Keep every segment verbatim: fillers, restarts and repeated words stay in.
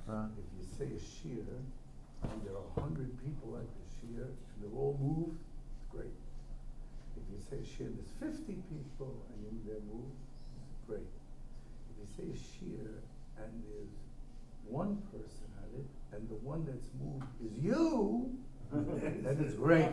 Uh, if you say a shir, and there are a hundred people at the shir, and they're all moved, it's great. If you say a shir, there's fifty people, and you, they're moved, it's great. If you say a shir, and there's one person at it, and the one that's moved is you, then it's great.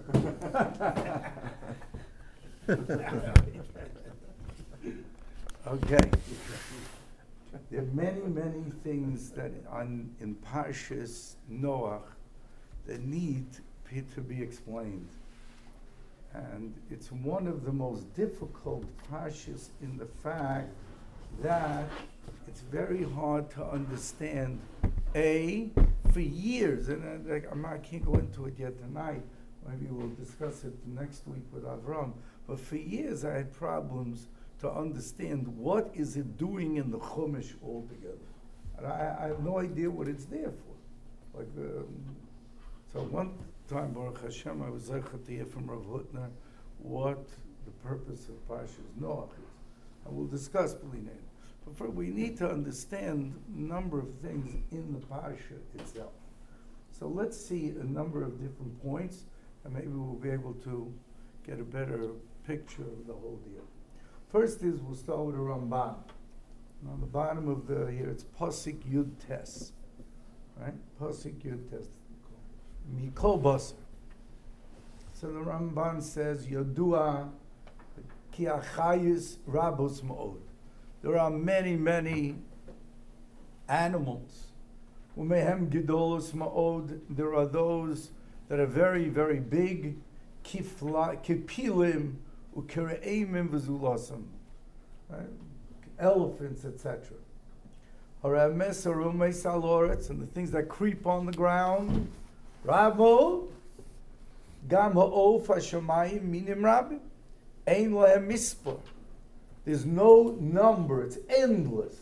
Okay. There are many, many things that on in Parshas Noach that need p- to be explained. And it's one of the most difficult Parshas in the fact that it's very hard to understand. A, for years, and I, like, I'm not, I can't go into it yet tonight, maybe we'll discuss it next week with Avram, but for years I had problems to understand what is it doing in the Chumash altogether. And I, I have no idea what it's there for. Like, um, so one time, Baruch Hashem, I was zeichet to hear from Rav Hutner what the purpose of Parshas Noach is. And we'll discuss B'linei. But for, we need to understand a number of things in the Parsha itself. So let's see a number of different points, and maybe we'll be able to get a better picture of the whole deal. First is, we'll start with the Ramban. And on the bottom of the, here it's Pasik Yud Tes. Right? Pasik Yud Tes. Mikol Basar. So the Ramban says, Yodua ki achayis rabos ma'od. There are many, many animals. Umehem gedolos ma'od. There are those that are very, very big. Kifla, kipilim, ukireimim v'zulasam. Elephants, et cetera. Harames harumei saloretz, and the things that creep on the ground. Rabo, gam ha'of hashamayim minim rabim, ein lehem mispor. There's no number, it's endless.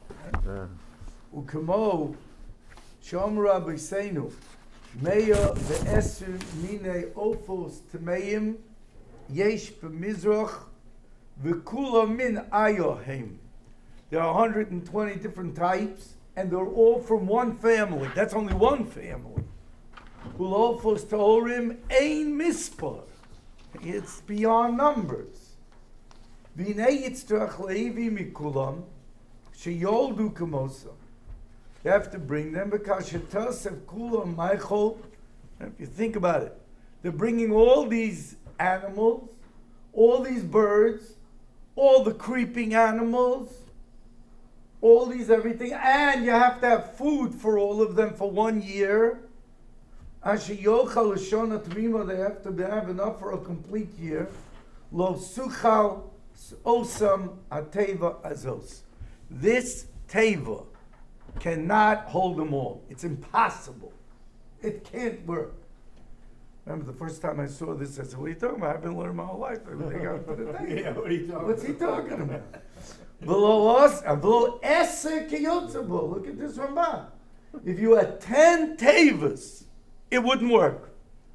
Ukemo, shom rabbi seinu, meya ve'eser mine ofos temeim, yesh b'mizrach, v'kula min ayohem. There are one hundred twenty different types, and they're all from one family. That's only one family. Ulofos ta'orim ein mispar. It's beyond numbers. V'nei yitztrach le'evi mikulam sheyoldu kamosam. You have to bring them because shetasef kulam meichol. If you think about it, they're bringing all these animals, all these birds, all the creeping animals, all these everything, and you have to have food for all of them for one year. Asher yochal l'shona tmima, they have to have enough for a complete year. Lo suchal osam ateva azos. This teva cannot hold them all. It's impossible. It can't work. Remember the first time I saw this, I said, what are you talking about? I've been learning my whole life. Everything I put it down. Yeah, what are you talking What's he about? talking about? Below us, below eser kiyotzabo. Look at this Ramban. If you had ten tevas, it wouldn't work.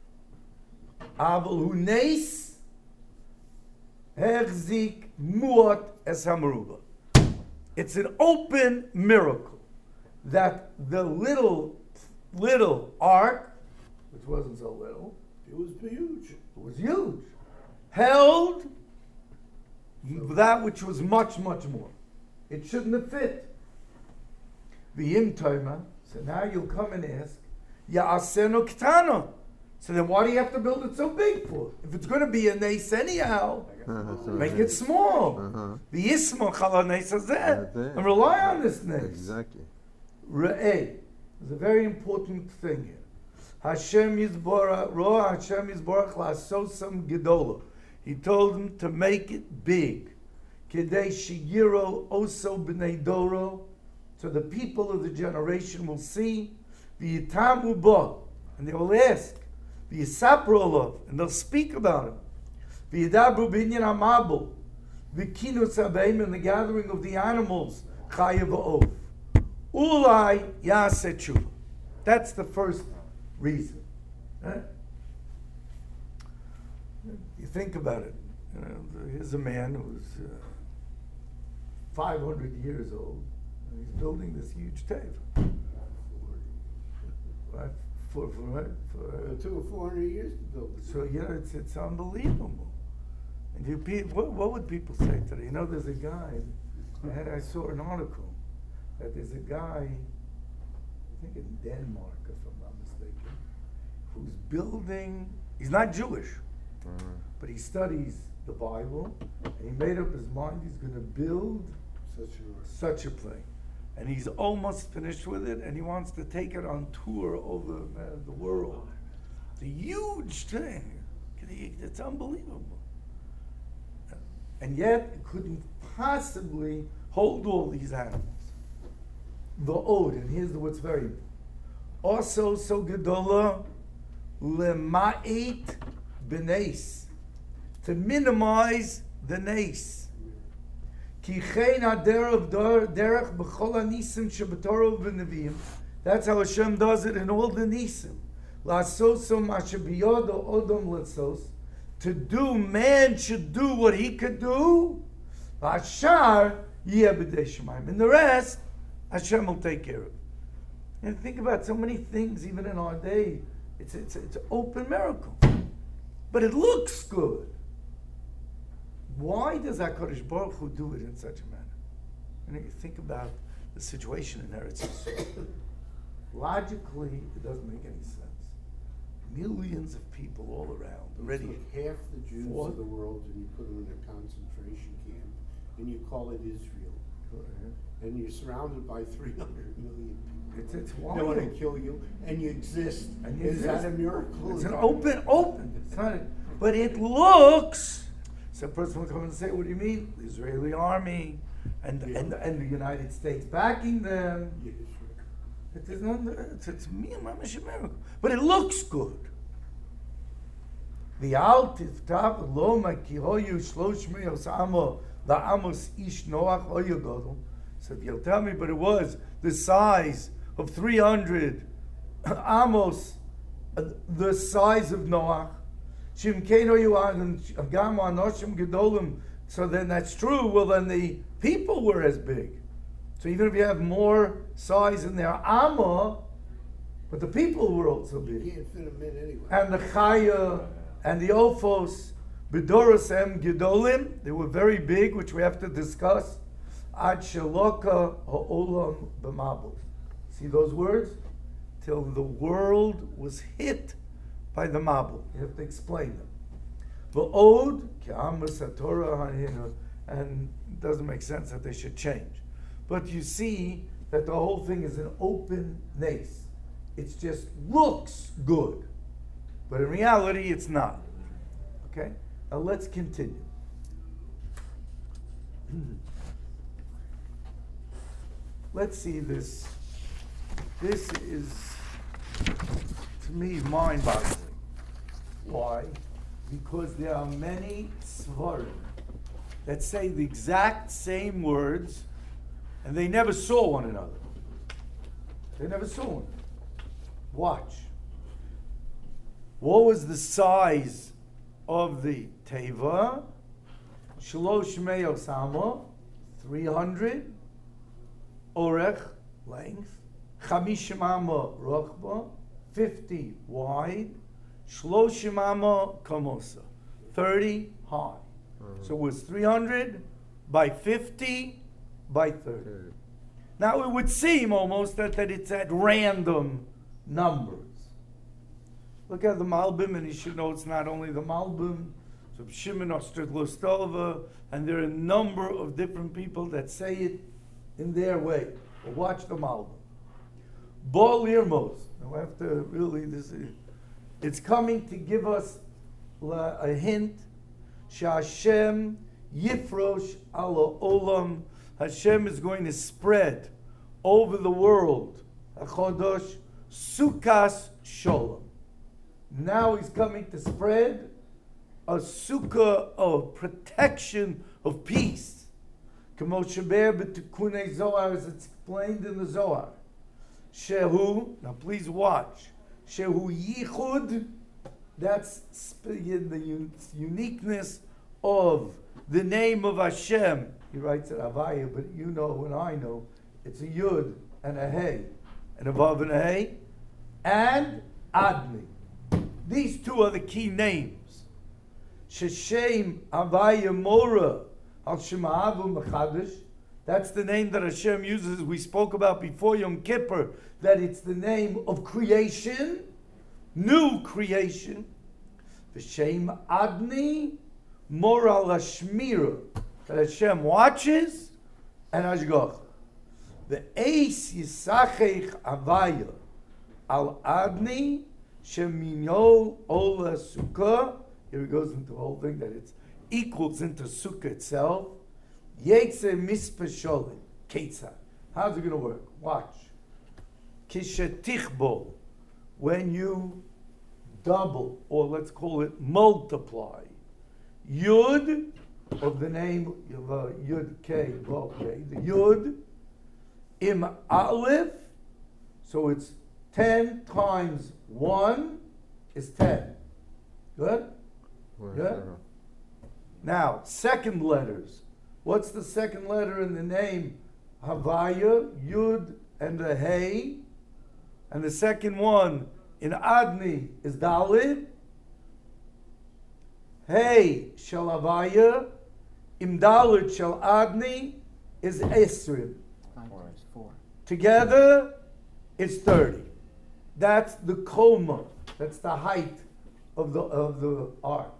Aval huneis herzik muot es hamaruba. It's an open miracle that the little, little ark, which wasn't so little, It was huge. it was huge, held that which was much, much more. It shouldn't have fit. V'yim toima. So now you'll come and ask, Ya'asenu ktana. So then why do you have to build it so big for? If it's going to be a nace anyhow, make it small. V'yismoch ala nace hazeh. And rely on this nace. Exactly. Re'eh. There's a very important thing here. Hashem Yisborach, Roa Hashem Yisborach la'asosam gedola. He told him to make it big. Kedei sheyiro oso b'nei doro. So the people of the generation will see. V'yitamu bo. And they will ask. V'yisapru olav. And they'll speak about him. V'yidabru binyan amabel. V'kinus abeim. And the gathering of the animals. Chayav v'ov. Ulai yaseh tshuva. That's the first reason. Right? You think about it. You know, here's a man who's uh, five hundred years old, and he's building this huge teva. Right? For, for, for, It took four hundred years to build it. so, you know, it's, it's unbelievable. And you, pe- what, what would people say today? You know, there's a guy, I, had, I saw an article, that there's a guy, I think in Denmark, if I'm not mistaken, who's building, he's not Jewish, Mm. but he studies the Bible, and he made up his mind he's going to build Such a such a plane. And he's almost finished with it, and he wants to take it on tour over uh, the world. It's a huge thing. It's unbelievable. And yet, it couldn't possibly hold all these animals. The Od, and here's what's very important. Also, so gedola lema'it b'neis, to minimize the nace. Ki chein haderech derech b'chol hanisim shebetorah v'neviim. That's how Hashem does it in all the nisim. La'asoso masher biyodo odom l'sos. To do, man should do what he could do. La'ashar yeh b'dei shemayim. And the rest, Hashem will take care of. And think about so many things, even in our day. It's it's it's an open miracle, but it looks good. Why does HaKadosh Baruch Hu do it in such a manner? And you think about the situation in Eretz Yisrael. Logically, it doesn't make any sense. Millions of people all around already. You took half the Jews What? of the world and you put them in a concentration camp, and you call it Israel, and you're surrounded by three hundred million people. It's it's They wild. want to kill you, and you exist. And you Is that exist. a miracle? It's an open, open. It's not, a, but it looks. Some person will come and say, "What do you mean? The Israeli army and Yeah. and and the United States backing them." Yeah, sure. It is not. It's, it's me, mamash a miracle, but it looks good. The alt tiftav lo makihoyu shlosh miyos amo la amos ish noach oyogodol. So you'll tell me, but it was the size of three hundred amos, uh, the size of Noach. Shimkeino yuan gam anoshim gedolim. So then that's true. Well, then the people were as big. So even if you have more size in their amma, but the people were also You big. can't fit them in anyway. And the chaya and the ophos, bedoros em gedolim, they were very big, which we have to discuss. Ad shaloka ha'olam b'mabul. See those words? Till the world was hit by the mabul. You have to explain them. V'od ke'amas haTorah haninu, and it doesn't make sense that they should change. But you see that the whole thing is an open nace. It just looks good, but in reality, it's not. Okay. Now let's continue. Let's see this. This is, to me, mind-boggling. Why? Because there are many svarim that say the exact same words, and they never saw one another. They never saw one another. Watch. What was the size of the teva? Shlosh me'os amo, three hundred. Orech, length. Chamishim amo rochba, fifty wide. Shloshim amo kamosa, thirty high. Mhm. So it was three hundred by fifty by thirty. Okay. Now it would seem almost that, that it's at random numbers. Look at the Malbim, and you should know it's not only the Malbim, so Shimon Ostradlostova, and there are a number of different people that say it in their way. But watch the Malbim. Bol Irmos. Now I have to really, this is, it's coming to give us la, a hint. Shashem Yifrosh Ala Olam. Hashem is going to spread over the world. Achodosh Sukas Sholem. Now he's coming to spread a sukkah of protection of peace. Kamo sheber b'tikunei Zohar, as it's explained in the Zohar. Shehu, now please watch. Shehu Yichud, that's sp- the uniqueness of the name of Hashem. He writes it Avaya, but you know and I know, it's a Yud and a Hey. And a Vav and a Hey. and Adni. These two are the key names. Sheshem Avaya Mora Al Shema'avu Mechadish. That's the name that Hashem uses. We spoke about before Yom Kippur, that it's the name of creation, new creation. V'shem Adni Mora Lashmira, that Hashem watches and Hashgach. The Eis Yisachech Avaya Al Adni Shemino Ola Sukkah. Here it goes into the whole thing that it equals into Sukkah itself. Yetze Mispa Sholim Ketzah. How's it going to work? Watch. Kishetichbol, when you double, or let's call it multiply, Yud of the name of uh, Yud K, Vav K, the Yud, Im Aleph, so it's ten times one is ten. Good? Good? Now, second letters. What's the second letter in the name? Havaya, Yud, and the Hey. And the second one in Adni is Dalid. Hey shel Havaya, Im Dalid shel Adni is Esrim. Four. Together, it's thirty. That's the koma. That's the height of the of the ark.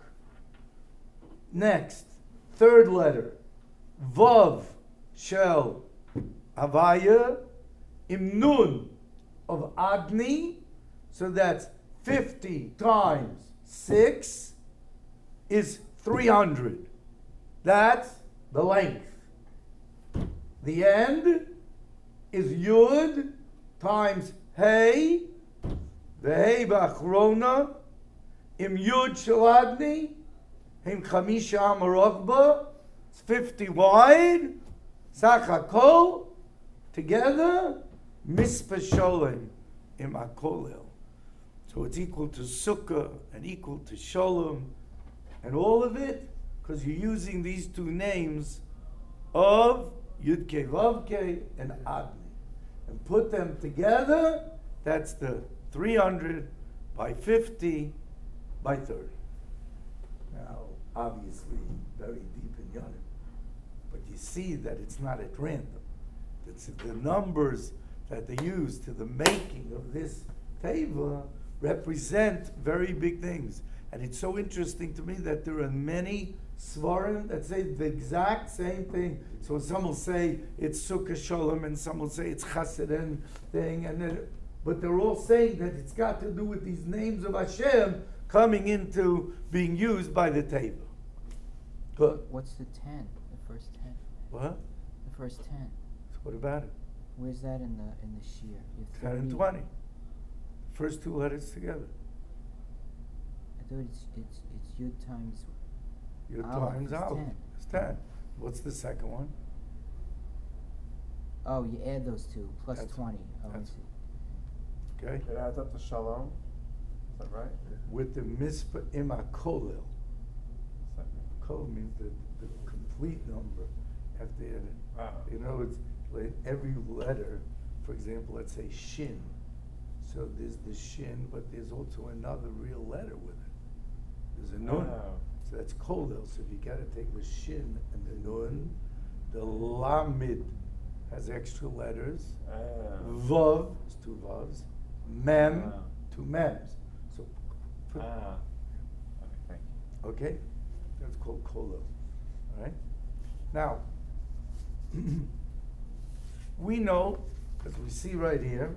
Next, third letter, Vav shel Havaya, Im Nun of Adni. So that's fifty times six is three hundred. That's the length. The end is Yud times Hey, the Hey Bachrona, Im Yud Shaladni, Im Chamisha Amarokba, it's fifty wide, Sachakol, together, Mispa Sholem, Im Akolel. So it's equal to Sukkah and equal to Sholem, and all of it, because you're using these two names of Yud Kei Vav Kei and Adni. And put them together, that's the three hundred by fifty by thirty. Now, obviously, very deep in Yonim. But you see that it's not at random. It's the numbers that they use to the making of this teva represent very big things. And it's so interesting to me that there are many svarim that say the exact same thing. So some will say it's Sukkah Sholem, and some will say it's Chassidin thing, and then, but they're all saying that it's got to do with these names of Hashem coming into being used by the teva. Good. What's the ten? The first ten? What? The first ten. So what about it? Where's that in the in the shear? You have ten and thirty. twenty. First two letters together. I thought it's it's it's Yud times. Your Aleph times is out. ten. It's ten. What's the second one? Oh, you add those two plus That's- twenty. Oh, I that's- see. Okay? It adds up to shalom. Is that right? With the mispa ima kolel. Second. Kol means the, the complete number after it. Wow. You know, it's like every letter, for example, let's say shin. So there's the shin, but there's also another real letter with it. There's a nun. Wow. So that's kolel. So if you gotta take the shin and the nun, the lamid has extra letters. Ah. Vav is two vavs. Mem, Ah. two mems. So, put, Ah. Okay, thank you. okay? That's called kolel. All right? Now, we know, as we see right here,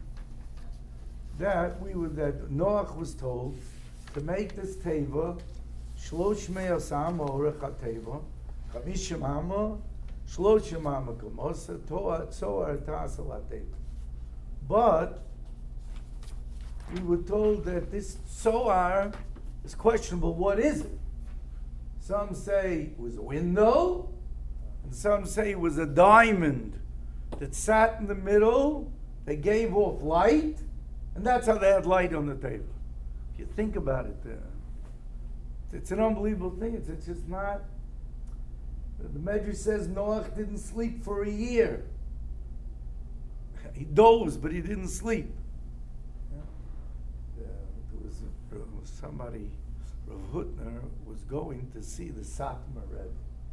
that we would, that Noach was told to make this teva shlosh me'as ama orech ha-teva chamishim ama shloshim ama kamosa toa tzoar ta'asal ha-teva. But we were told that this tzoar is questionable. What is it? Some say it was a window, and some say it was a diamond that sat in the middle. They gave off light, and that's how they had light on the table. If you think about it, uh, it's an unbelievable thing. It's, it's just not. The Medrash says Noach didn't sleep for a year. He dozed, but he didn't sleep. somebody, Rav Hutner, was going to see the Satmar Rebbe.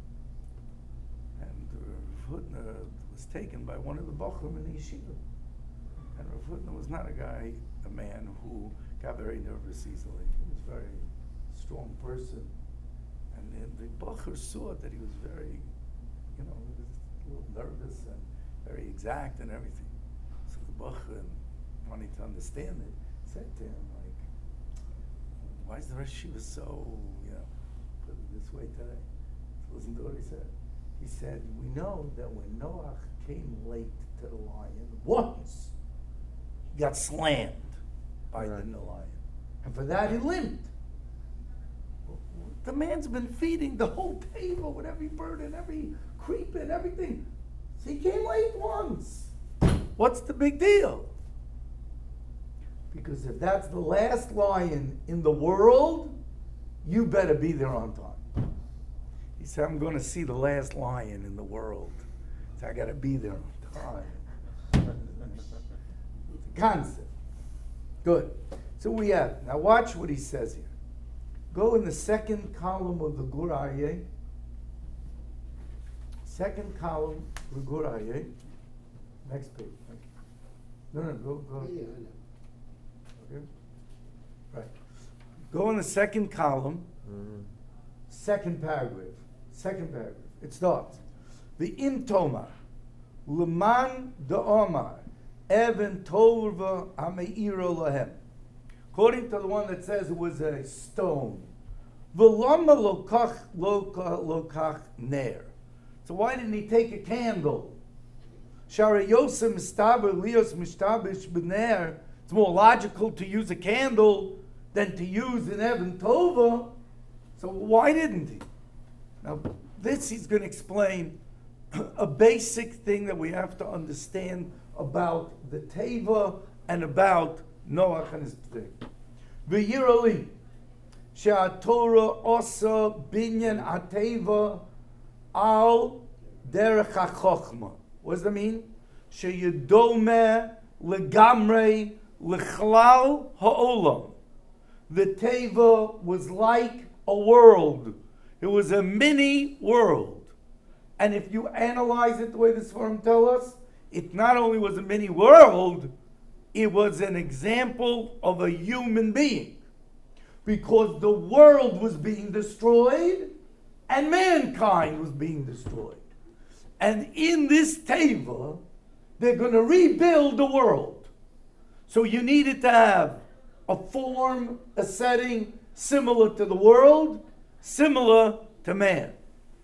And Rav Hutner was taken by one of the Bochum in the yeshiva. And Rav Hutner was not a guy, a man who got very nervous easily. He was a very strong person. And then the Bocher saw that he was very, you know, he was a little nervous and very exact and everything. So the Bocher, wanting to understand it, said to him, like, why is the Yeshiva so, you know, put it this way today? So listen to what he said. He said, we know that when Noach came late to the lion, once, he got slammed by Right. the lion. And for that, he limped. The man's been feeding the whole table with every bird and every creep and everything. So he came late once. What's the big deal? Because if that's the last lion in the world, you better be there on time. He said, I'm going to see the last lion in the world. So I got to be there on time. It's a concept. Good. So we have, now watch what he says here. Go in the second column of the Gur Aryeh. Second column, the Gur Aryeh. Next page. No, no, go, go. Yeah, I know. Okay. Right. Go in the second column, Mm. second paragraph. Second paragraph. It starts. The Imtomar, Leman de Omar, Even Tova Ameiro Lahem. According to the one that says it was a stone. V'lama lokach lokach lokach ner. So why didn't he take a candle? Shara Yosem mistaber lios mistabish b'ner. It's more logical to use a candle than to use an Even Tova. So why didn't he? Now, this he's going to explain a basic thing that we have to understand about the Teva and about Noach and his thing. V'yirali she'atorah osa binyan ateva al derech ha'chochma. What does that mean? She'yedome legamrei lechlal ha'olam. The Teva was like a world. It was a mini world. And if you analyze it the way this firm tells us, it not only was a mini world, it was an example of a human being. Because the world was being destroyed and mankind was being destroyed. And in this Teva, they're going to rebuild the world. So you needed to have a form, a setting similar to the world, similar to man.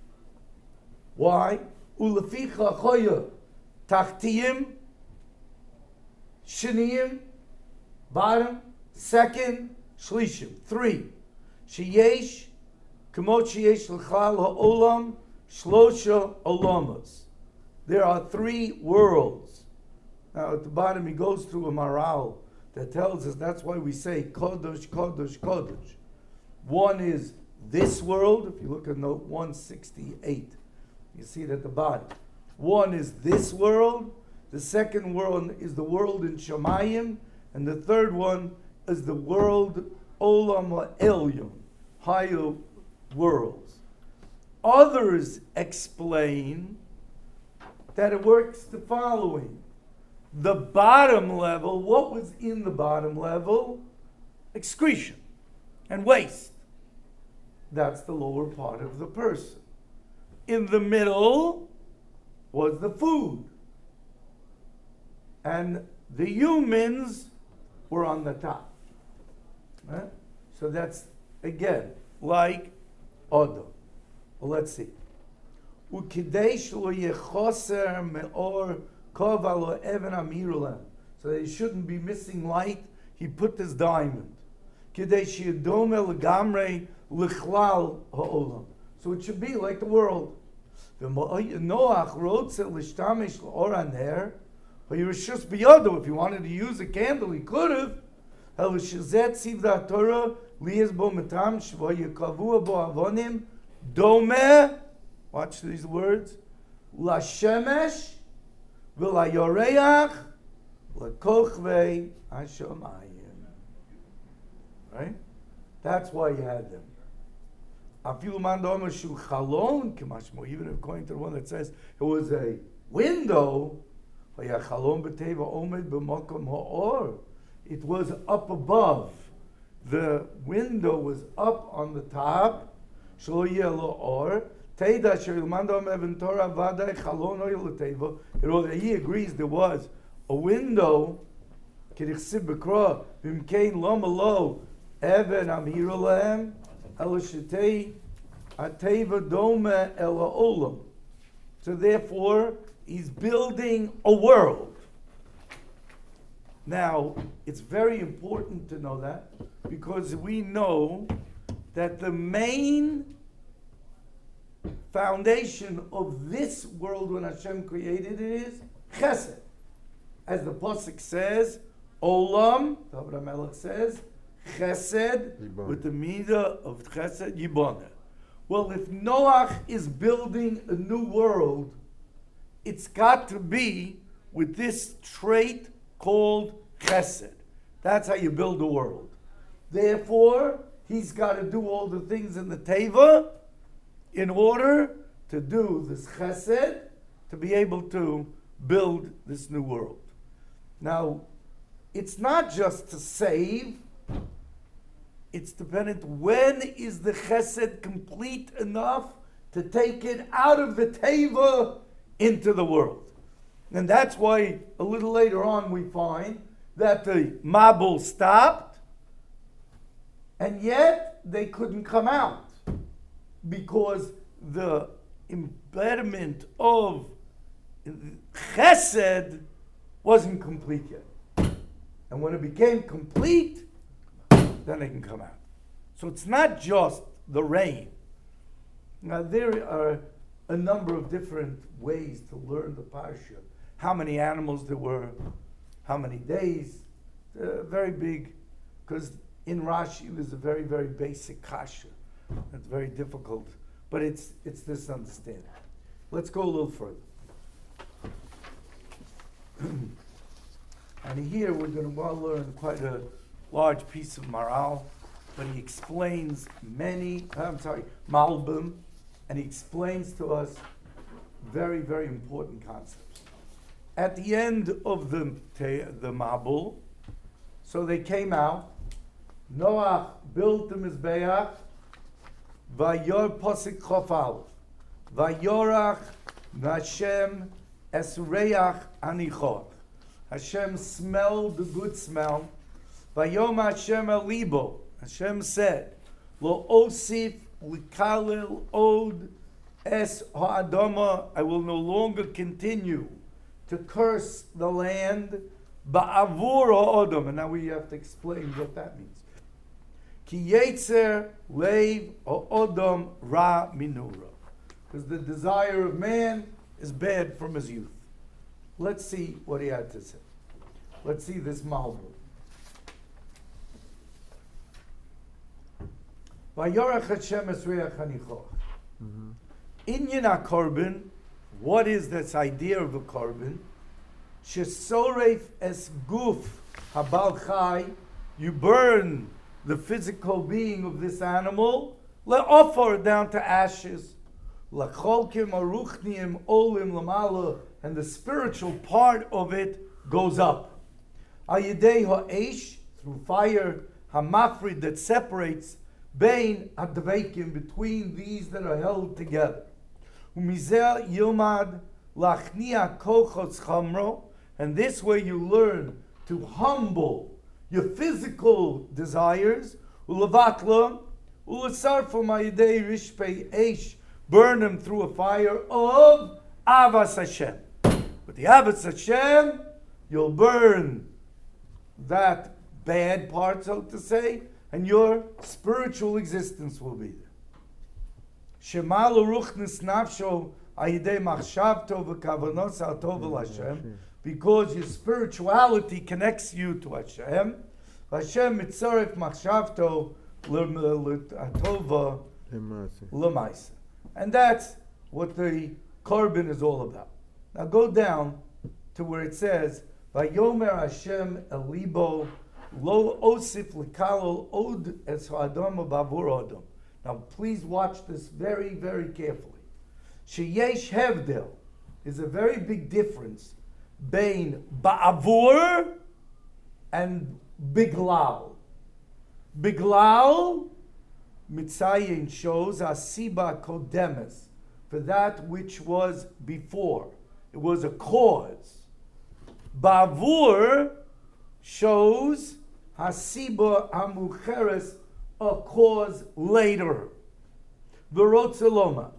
Why? Uleficha choya tachtiyim, sheniyim, bottom, second, shlishim, three. Sheyesh, kamot sheyesh l'chal ha'olam, shlosha olamas. There are three worlds. Now at the bottom he goes through a maral that tells us that's why we say kodosh, kodosh, kodosh. One is this world. If you look at note one sixty-eight, you see it at the bottom. One is this world. The second world is the world in Shemayim. And the third one is the world Olam Ha'elyon, higher worlds. Others explain that it works the following. The bottom level, what was in the bottom level? Excretion and waste. That's the lower part of the person. In the middle was the food. And the humans were on the top. Right? So that's, again, like Adam. Well, let's see. Ukidesh lo yechoser me'or kova lo even amirulam. So that he shouldn't be missing light, he put this diamond. Kidesh yedome legamrei lichlal ha'olam. So it should be like the world. Noach wrote l'shtamish l'oran there. But you just biyado. If he wanted to use a candle, he could have. El shizet sivda Torah liyes bo metam shvo yekavua bo avonim dome. Watch these words. La shemesh v'la yoreach la kochvei hashamayim. Right? That's why you had them. Afilu man da'omer shu chalon k'mashmo, even according to the one that says it was a window, v'ya chalon b'teva omed b'makom ha'or. It was up above. The window was up on the top. Shlo yeh lo or. Teida she'ilman da'omer even Torah vadai chalon oil l'teva. He agrees there was a window. K'dichsib b'kra b'mkein lo malo even amhiru lahem ela shetei ateva dome ela olam. So therefore, he's building a world. Now, it's very important to know that because we know that the main foundation of this world when Hashem created it is chesed. As the Pasuk says, olam, David HaMelech says, chesed, Yiboneh. with the midah of chesed, yiboneh. Well, if Noach is building a new world, it's got to be with this trait called chesed. That's how you build a world. Therefore, he's got to do all the things in the teva in order to do this chesed, to be able to build this new world. Now, it's not just to save, it's dependent when is the chesed complete enough to take it out of the teva into the world. And that's why a little later on we find that the Mabul stopped, and yet they couldn't come out because the impediment of chesed wasn't complete yet. And when it became complete, then they can come out. So it's not just the rain. Now there are a number of different ways to learn the parsha. How many animals there were, how many days, uh, very big, because in Rashi there's a very, very basic kasha. It's very difficult, but it's it's this understanding. Let's go a little further. And here we're going to well learn quite a large piece of Maral, but he explains many, I'm sorry, Malbim, and he explains to us very, very important concepts. At the end of the, the Mabul, so they came out, Noach built the Mizbeach, Vayor Posik Chof Aleph, Vayorach Hashem Esreach Anichot. Hashem smelled the good smell. Vayom Hashem el libo. Hashem said, Lo osif likalil od es ha'adama. I will no longer continue to curse the land. Ba'avur ha'odam. And now we have to explain what that means. Ki yetzer leiv ha'odam ra minura. Because the desire of man is bad from his youth. Let's see what he had to say. Let's see this Malbim. Vayorach Hashem Esreach Hanichoch. Inyan HaKorban, what is this idea of a korban? Shesoref es guf habal chai, you burn the physical being of this animal, le'ofar down to ashes, lacholkim aruchniim olim lamala, and the spiritual part of it goes up. Ayidei ha'esh, through fire, hamafrid, that separates bein adveikim, between these that are held together. Umizel yilmad lachnia kochos chamro, and this way you learn to humble your physical desires. Ulevatla ulesarfum ayidei rishpei esh, burn them through a fire of avas Hashem. With the avas Hashem, you'll burn that bad part, so to say, and your spiritual existence will be there. Shema l'ruchnis nafsho ayidei machshavto v'kavanos atov Hashem, because your spirituality connects you to Hashem. Hashem mitzaref machshavto atova l'maisa, and that's what the korban is all about. Now go down to where it says, Vayomer Hashem elibo Lo osif lekalol od es ha'adam ba'avur adam. Now please watch this very, very carefully. Sheyesh hevdel is a very big difference between ba'avur and biglal. Biglal, Mitzayin shows asiba kodemes, for that which was before. It was a cause. Ba'avur shows hasiba amucheres, a cause later. V'rotzeloma,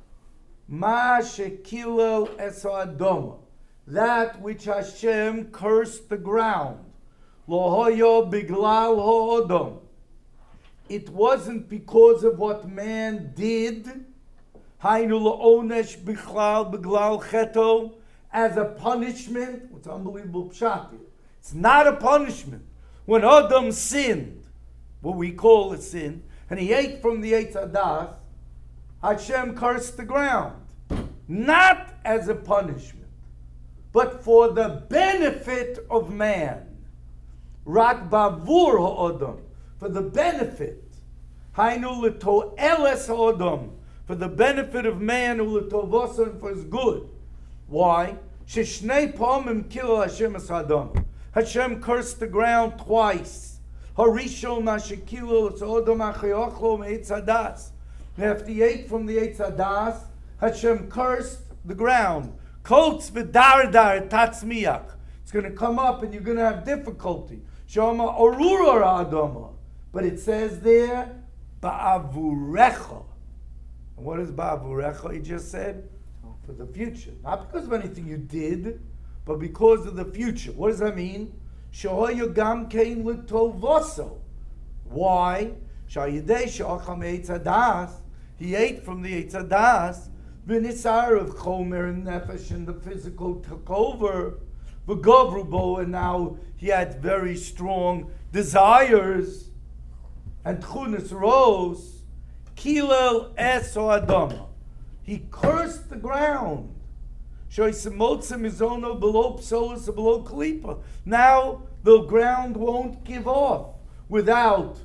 ma shekilel es ha'adoma, that which Hashem cursed the ground. Lo hoyo biglal ha'odom. It wasn't because of what man did. Hainu la'onesh bichlal biglal cheto, as a punishment. It's unbelievable pshat. It's not a punishment. When Adam sinned, what we call a sin, and he ate from the Eitz Hadas, Hashem cursed the ground. Not as a punishment, but for the benefit of man. Rak bavur ha'odam, for the benefit. Hainu l'to'eles ha'odam, for the benefit of man, u'letovasa, and for his good. Why? Sheshnei pamim kilo Hashem es ha'adam. Hashem cursed the ground twice. Harishon nashekilo l'sodom achayochlo me'etz hadas. After he ate from the Eitz Hadas, Hashem cursed the ground. Kotz v'dardar tatzmiach. It's going to come up and you're going to have difficulty. Shama orura adama. But it says there, ba'avurecha. And what is ba'avurecha? He just said, for the future. Not because of anything you did, but because of the future. What does that mean? Shehoyu gam kein l'tovoso. Why? Shayidei she'acham eitz hadas. He ate from the Eitz Hadas. V'nisar of chomer and nefesh, and the physical took over. V'govrubo, and now he had very strong desires. And tchunas rose. Kilel es adama. He cursed the ground. Shoisemotzim izono below psolis below kalipa. Now the ground won't give off without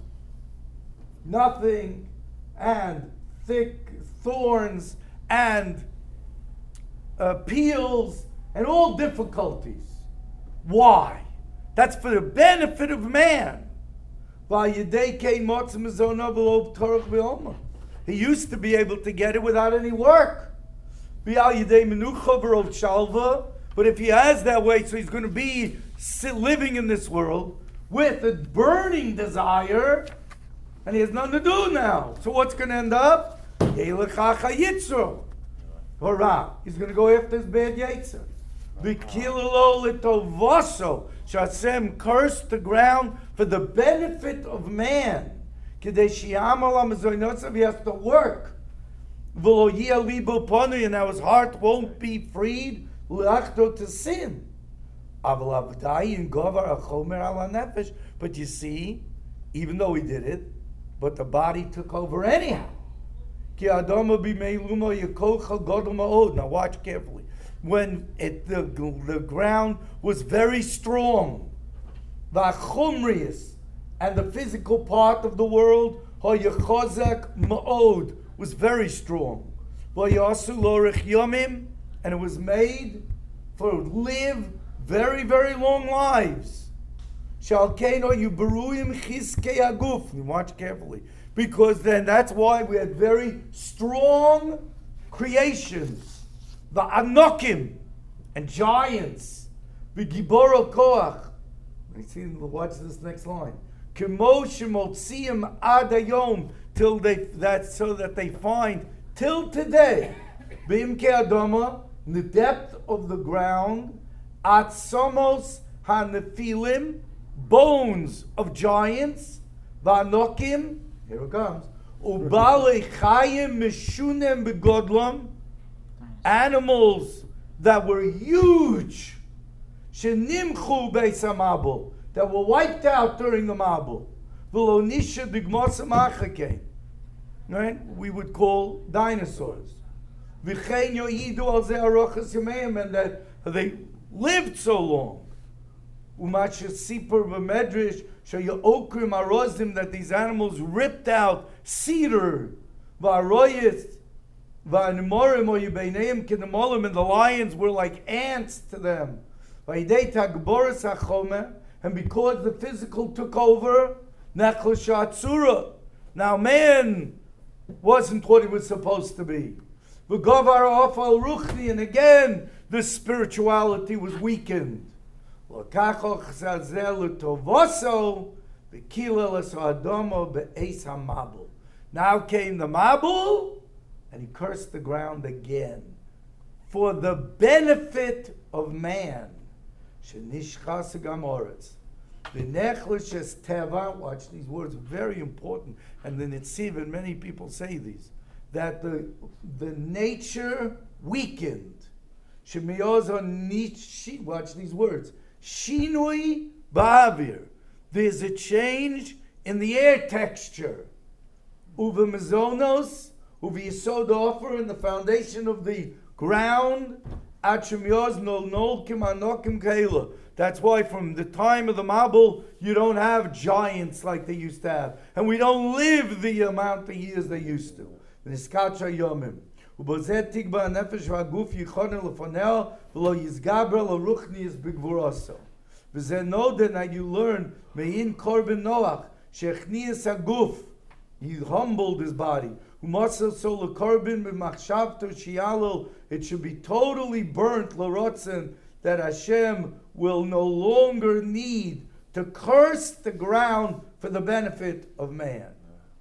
nothing and thick thorns and uh, peels and all difficulties. Why? That's for the benefit of man. He used to be able to get it without any work. But if he has that way, so he's going to be living in this world with a burning desire, and he has nothing to do now. So what's going to end up? Hurrah. He's going to go after his bad yetzer. Hashem cursed the ground for the benefit of man. He has to work. And now his heart won't be freed to sin. But you see, even though he did it, but the body took over anyhow. Now watch carefully. When it, the, the ground was very strong, the chumrius and the physical part of the world, was very strong. And it was made for live very, very long lives. Watch carefully. Because then that's why we had very strong creations. The Anokim and giants. The Giboro Koach. Let's see, watch this next line. Kemo shemotziim ad hayom, till they that so that they find till today. B'imke adama, in the depth of the ground, atzomos hanefilim, bones of giants, va'anokim, here it comes, ubale chayim mishunem begodlam, animals that were huge, shenimchu beis hamabul, that were wiped out during the Mabul. V'lo bigmosam achake, right? We would call dinosaurs. V'chein yoyidu al ze arochas yameim, and that they lived so long. Umach sipur b'medrash shayu okrim arozim, that these animals ripped out cedar v'aroyis v'anemorim or yibeineim k'nemolim, and the lions were like ants to them. V'idei tagboris hachome, and because the physical took over, nechlasha atzura. Now man wasn't what he was supposed to be. V'govar ofal ruchni, and again the spirituality was weakened. L'kachoch zazel utovoso v'kila l'so adomo be'es hamabul. Now came the Mabul, and he cursed the ground again for the benefit of man. Shenishchas gamoretz. V'nechlashes teva. Watch, these words are very important, and the Nitziv and many people say these, that the the nature weakened. Shemiyozo nishi. Watch these words. Shinui ba'avir. There's a change in the air texture. Uva mezonos, uva yisod offer, in the foundation of the ground. Achemyoz nol nol kim anokim kaila. That's why from the time of the Mabul, you don't have giants like they used to have. And we don't live the amount of years they used to. Niskacha yomim. Ubozet tigba nefesh v'aguf yichonel lefonel v'lo yizgaber l'ruchni yis b'gvuraso. V'zeh noden, that you learn mein korban Noach shechnias aguf. He humbled his body. Umasel so l'korban b'machshavto shialol. It should be totally burnt l'rotzen, that Hashem will no longer need to curse the ground for the benefit of man.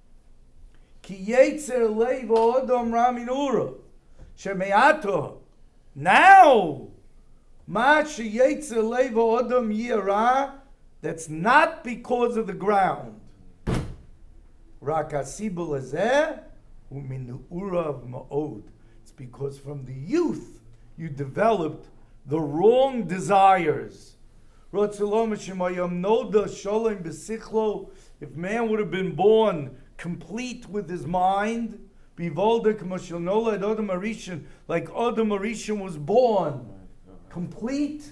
Ki yetzer leiv odom raminura shemeato. Now, ma sheyetzer leiv odom yira. That's not because of the ground. Rak hasibul hazeh uminuurav ma'od. It's because from the youth you developed the wrong desires. If man would have been born complete with his mind, like Adam Arishan was born complete,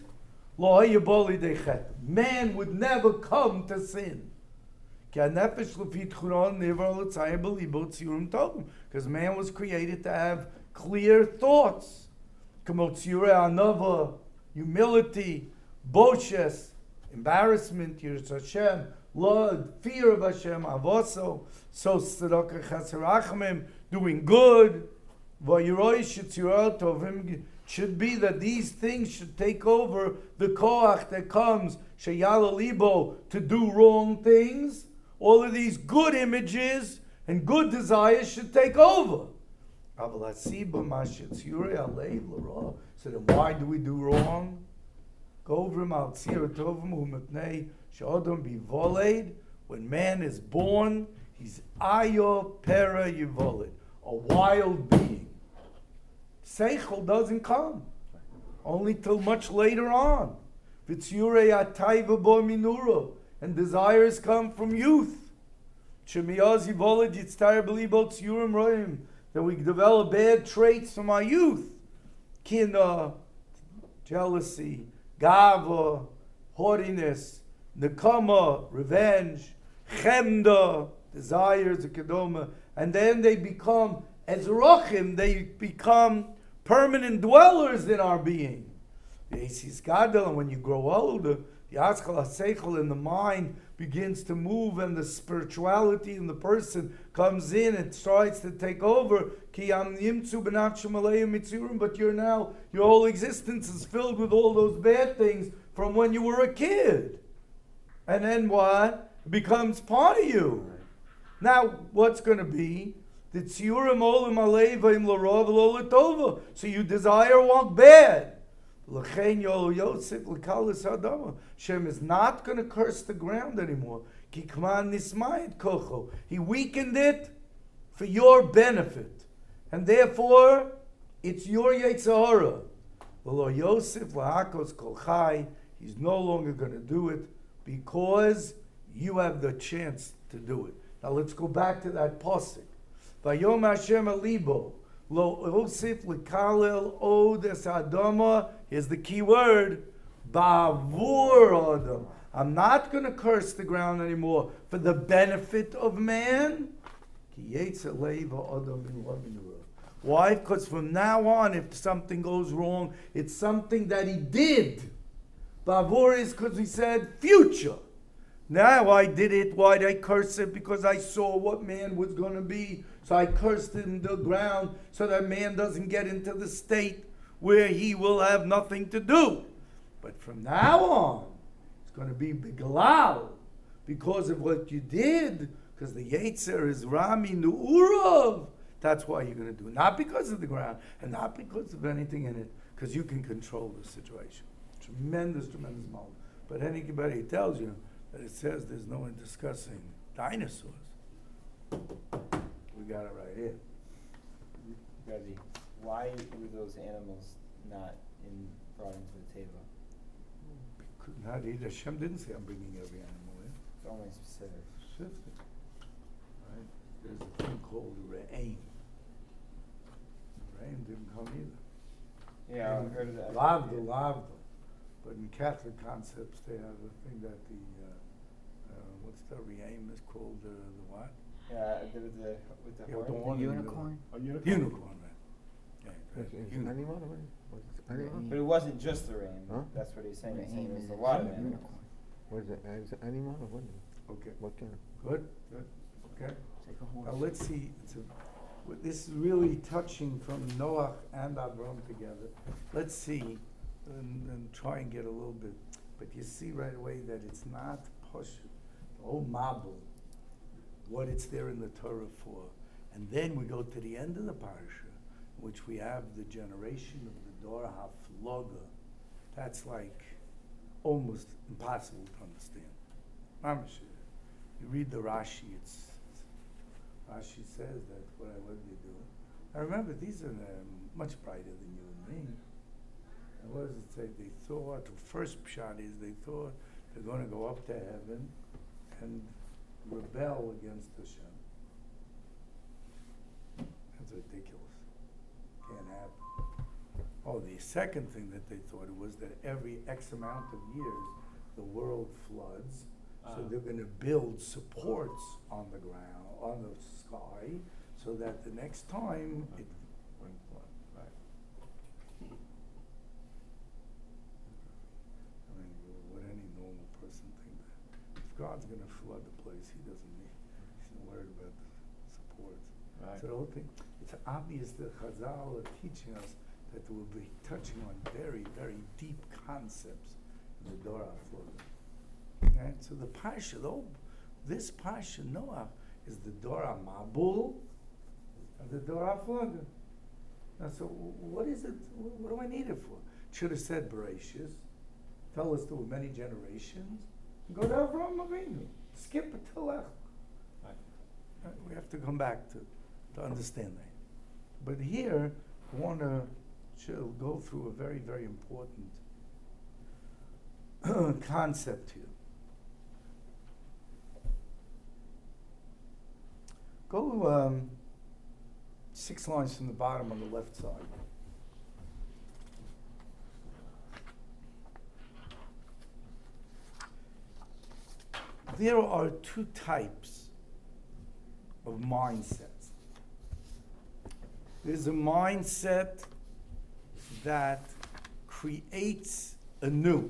man would never come to sin. Because man was created to have clear thoughts. Humility, boshes, embarrassment, yiras Hashem, love, fear of Hashem, avoso, so tzedakah chasarachmim, doing good, v'yiroi shetzirah tovim, should be that these things should take over the koach that comes, sheyala libo, to do wrong things. All of these good images and good desires should take over. So then why do we do wrong? When man is born, he's ayo pera yivolid, a wild being. Seichel doesn't come, only till much later on. And desires come from youth. That we develop bad traits from our youth. Kina, jealousy, gava, haughtiness, nekama, revenge, chemda, desires, kedoma, and then they become, as rochim, they become permanent dwellers in our being. And when you grow older, the askal haseichel in the mind begins to move, and the spirituality in the person comes in and starts to take over. But you're now, your whole existence is filled with all those bad things from when you were a kid. And then what? It becomes part of you. Now, what's going to be? So you desire walk bad. Hashem is not going to curse the ground anymore. He weakened it for your benefit. And therefore, it's your Yetzirah. He's no longer going to do it because you have the chance to do it. Now let's go back to that pasuk. Vayom Hashem alibo. Lo osif lekalel od es adama. Here's the key word. Ba'avur Adam. I'm not going to curse the ground anymore for the benefit of man. Why? Because from now on, if something goes wrong, it's something that he did. Ba'avur is because he said future. Now I did it. Why did I curse it? Because I saw what man was going to be. So I cursed in the ground so that man doesn't get into the state where he will have nothing to do. But from now on, it's going to be Biglal because of what you did, because the Yetzer is Rami Nu'urav. That's why you're going to do it. Not because of the ground and not because of anything in it, because you can control the situation. Tremendous, tremendous moment. But anybody tells you that it says there's no one discussing dinosaurs, we got it right here. Rabbi, why were those animals not in, brought into the table? Because not either. Hashem didn't say I'm bringing every animal in. It's only specific. Specific. Right? There's a thing called Re'aim. Re'aim didn't come either. Yeah, I've heard of that. Lavda, lavda. But in Catholic concepts, they have a thing that the, uh, uh, what's the Re'aim is called, uh, the what? Yeah, the, with the, with the Yeah, horn. the The one in the unicorn? A unicorn? Unicorn, right. Yeah, right. Is it Unicorn. animal or what is it? Animal? But it wasn't just the rain. Huh? That's what he's saying. He's The saying aim it was is a lot of a animals. unicorn. What is it? Uh, is it animal or what? is it? Okay, What kind of? good, good, okay. It's like a horse. Now let's see, it's a, w- this is really touching from Noach and Avram together. Let's see and, and try and get a little bit, but you see right away that it's not push, the whole mabul, what it's there in the Torah for. And then we go to the end of the parsha, which we have the generation of the Dor HaFloga. That's like almost impossible to understand. Mamish, you read the Rashi, it's, it's Rashi says that what I what they do. I remember these are um, much brighter than you and me. And what does it say? They thought, the first pshat is they thought they're going to go up to heaven and rebel against Hashem. That's ridiculous. Can't happen. Oh, the second thing that they thought was that every X amount of years the world floods. So Uh. they're going to build supports on the ground, on the sky, so that the next time it Wouldn't flood, right. I mean, would any normal person think that? If God's going to flood the place, he doesn't need, he's not worried about the supports. Right. So the whole thing, it's obvious that Chazal are teaching us that we'll be touching on very, very deep concepts in the Dor HaFloga. Okay? So the Parsha, though, this Parsha, Noah, is the Dor HaMabul and the Dor HaFloga. Now, so what is it, wh- what do I need it for? Should have said Bereshis, tell us there were many generations, go to Avraham Avinu, skip it till Lech. Right. Uh, We have to come back to, to understand that. But here, I want to go through a very, very important concept here. Go um, six lines from the bottom on the left side. There are two types of mindsets. There's a mindset that creates anew,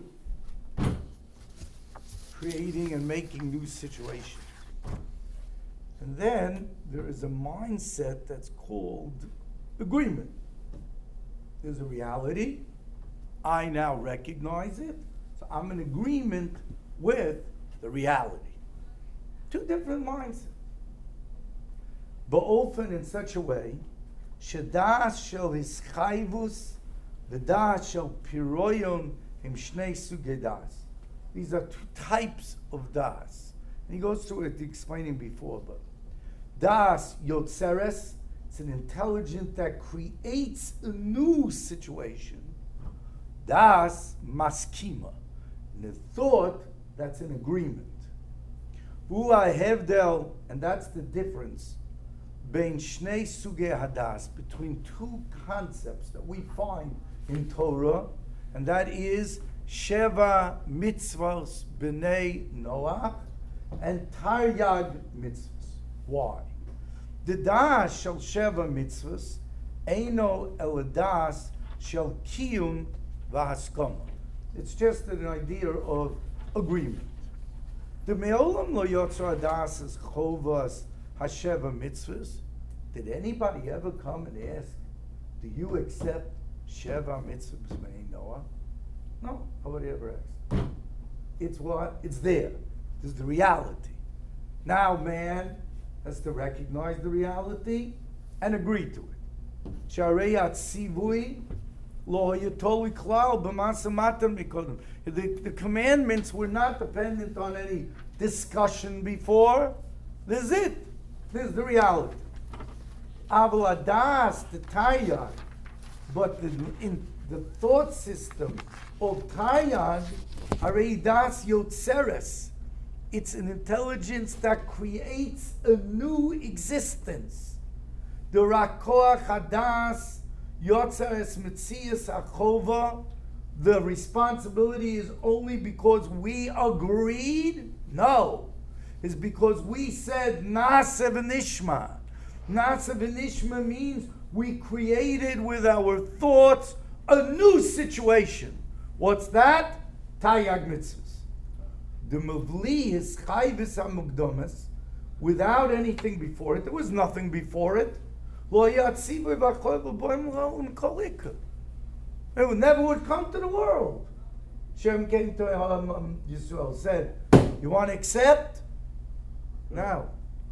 creating and making new situations. And then there is a mindset that's called agreement. There's a reality. I now recognize it. So I'm in agreement with the reality. Two different mindsets. But often in such a way, Shadas shel hischayvus, v'das shel piroyon im shnei sugei das. These are two types of das. And he goes through it explaining before, but das yotzeres, it's an intelligence that creates a new situation. Das maskima, the thought that's in agreement. Ula hevdel, and that's the difference bein shnei sugei hadas, between two concepts that we find in Torah, and that is Sheva mitzvahs b'nei Noach and Taryag mitzvahs. Why? The das shel Sheva mitzvahs eino eladas shel kiyum v'haskama. It's just an idea of agreement. The me'olam lo yotzar das is chovas hasheva mitzvahs. Did anybody ever come and ask, do you accept Sheva mitzvahs b'nei Noah? No, nobody ever asked. It's what? It's there. It's the reality. Now man has to recognize the reality and agree to it. Sharei atzivui lo yitoli klal b'masa matan mikodem. The the commandments were not dependent on any discussion before. This is it. This is the reality. Aval adas the taryag, but the, in the thought system of taryag, arei das yotzeres. It's an intelligence that creates a new existence. The rakoach hadas yotzeres mitzias achova. The responsibility is only because we agreed? No. It's because we said Na'aseh v'nishma. Na'aseh v'nishma means we created with our thoughts a new situation. What's that? Taryag mitzvahs. The mavli is chayvis hamukdamas, without anything before it. There was nothing before it. Lo yatzivu v'achol v'boim l'olam kolika. It would never would come to the world. Shem came to um, um, Yisrael, said, you want to accept? Now.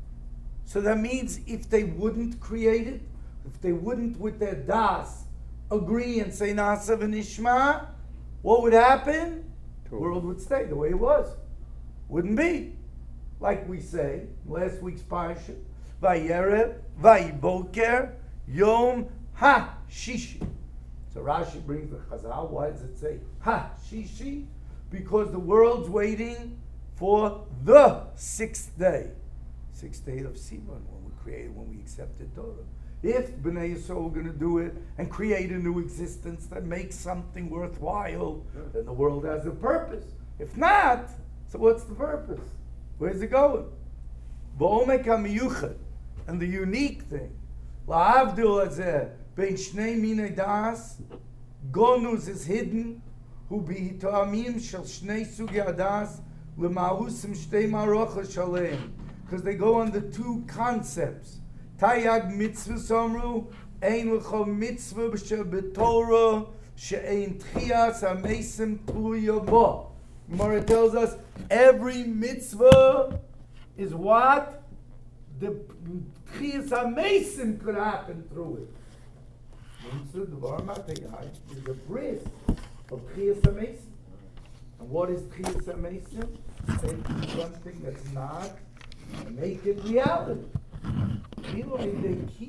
So that means if they wouldn't create it, if they wouldn't with their das agree and say Na'aseh v'nishma, what would happen? The world would stay the way it was. Wouldn't be. Like we say, last week's parsha, Vayerev, Vayiboker, Yom Ha-Shishi. So Rashi brings the Chazal. Why does it say Ha-Shishi? Because the world's waiting for the sixth day. Sixth day of Sivan, when we created, when we accepted Torah. If Bnei Yisrael were going to do it and create a new existence that makes something worthwhile, then the world has a purpose. If not, so what's the purpose? Where's it going? Ba'omek HaMiyuchad. And the unique thing, La'avdil hazeh, bein shnei minei das, Gonus is hidden, hu b'hitoamim shel shnei sugi hadas, l'ma'usim shtei marocha shalem. Because they go on the two concepts. Taryag mitzvah samru, ein l'chol mitzvah b'shel b'torah, she'ein tchias ha'mesim tluya bo. Gemara tells us every mitzvah is what? The tchias ha'mesim could happen through it. Mitzvah d'var matayai is the bris of tchias ha'mesim. And what is tchias ha'mesim? Take something that's not and make it reality.